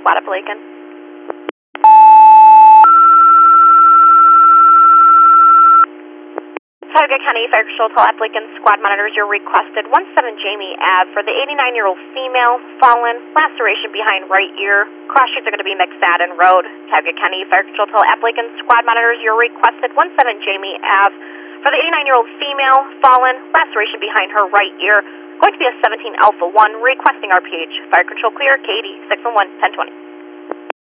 Squad up Lincoln. Tioga County Fire Patrol to Lincoln Squad monitors your requested 17 Jamie Ave for the 89-year-old female, fallen, laceration behind right ear. Cross streets are going to be McFadden Road. Tioga County Fire Patrol to Lincoln Squad monitors your requested 17 Jamie Ave for the 89-year-old female, fallen, laceration behind her right ear. Going to be a 17 Alpha 1 requesting RPH. Fire control clear, Katie 611 1020.